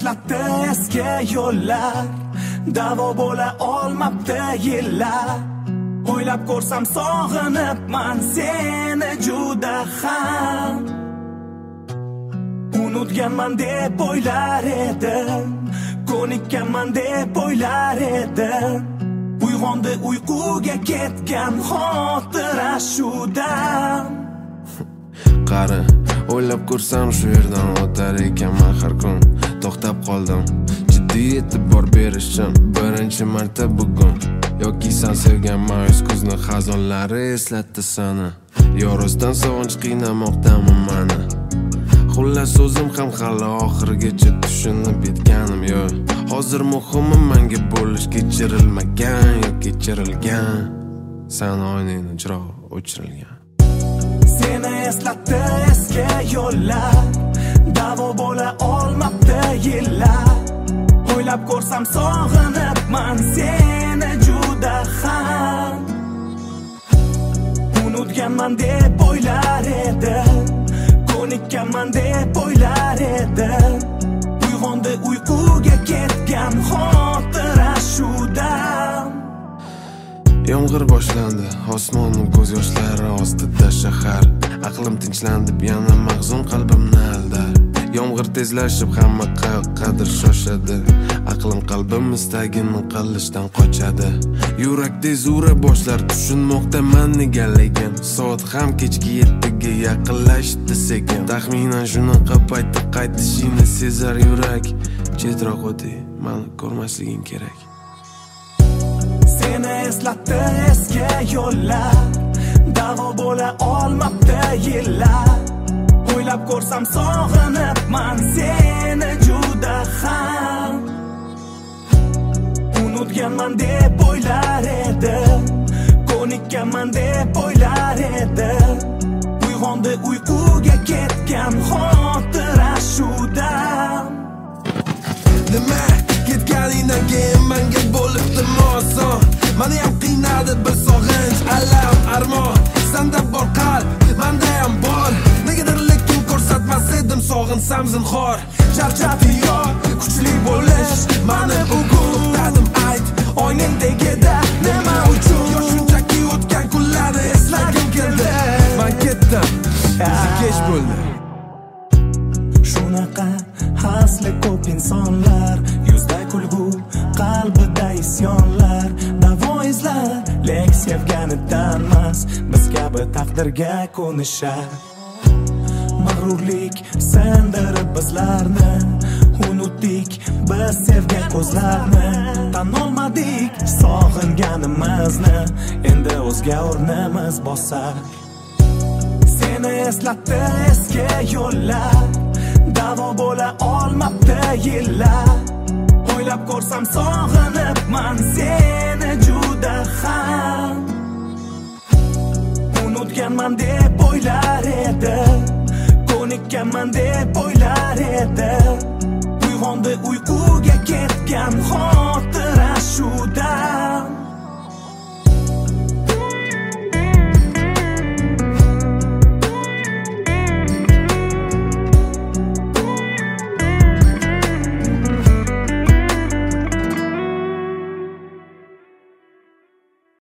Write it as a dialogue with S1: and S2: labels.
S1: eslatdi eski yo'llar, davo bo'la olmabdi yillar. O'ylab ko'rsam sog'inibman seni juda ham. Unutganman deb o'ylar edim, ko'nikkanman deb o'ylar edim. Uyg'ondi uyquga ketgan xotira shudan.
S2: Qari, o'ylab ko'rsam shu yerdan o'tar ekanman har kun. To'xtab qoldim, jiddiy e'tibor berishim birinchi marta bugun. Yoki sen sevgan ma'yus ko'zni xazonlari eslatdi seni. Yorosdan sog'inch qiynamoqdami mani? Xullas o'zim ham hali oxirigacha tushunib yetganim yo'q. Hozir muhimi menga bo'lish kechirilmagan yoki kechirilgan. Sen oynangni chirog'i o'chirilgan.
S1: Seni eslatdi eski yo'llar, davo bo'la olmabdi yillar. O'ylab ko'rsam sog'inibman seni juda ham. Unutganman deb o'ylar edim, ko'nikkanman deb o'ylar edim. Uyg'ondi uyquga ketgan xotira shudan.
S2: Yomg'ir boshlandi, osmonning ko'z yoshlari ostida shahar. Aqlim tinchlandi, yana mahzun qalbimni aldar. Yomg'ir tezlashib hamma qayoqqadir shoshadi. Aqlim qalbim istagini qilishdan qochadi. Yurak tez ura boshlar tushunmoqda men negaligim. Soat ham kechki 7ga yaqinlashdi sekin. Taxminan shunaqa paytda qaytishini sezar yurak. Chetroq o'ting, meni ko'rmasliging kerak.
S1: Seni eslatdi eski yo'llar, davo bo'la olmabdi yillar. O'ylab ko'rsam sog'inibman seni juda ham. Unutganman deb o'ylar edim, ko'nikkanman deb o'ylar edim. Uyg'ondi uyquga ketgan xotira shudan.
S3: Nima ketganingdan keyin menga bo'libdi oson. Meni ham qiynadi bir sog'inch, alam, armon. Senda bor qalb, menda ham bor. Negadir lekin ko'rsatmas edim sog'insam zinhor. Charchati yo'q, kuchli bo'lish meni bugun to'xtadim ayt. Oynangdagida nima uchun? Yo shunchaki o'tgan kunlarni eslagim keldi. Men ketdim, kech bo'ldi.
S1: Shunaqa hasli ko'p insonlar, yuzda kulgu, qalbida isyonlar. Davo izlar, lek sevganidanmas, biz kabi taqdirga ko'nishar. Mag'rurlik sindirib bizlarni, unutdik biz sevgan ko'zlarni. Tan olmadik sog'inganimizni, endi o'zga o'rnimiz bosar. Seni eslatdi eski yo'llar, davo bo'la olmabdi yillar. O'ylab ko'rsam sog'inibman seni juda ham. Unutganman deb o'ylar edim, ko'nikkanman deb o'ylar edim. Uyg'ondi uyquga ketgan xotira shudan.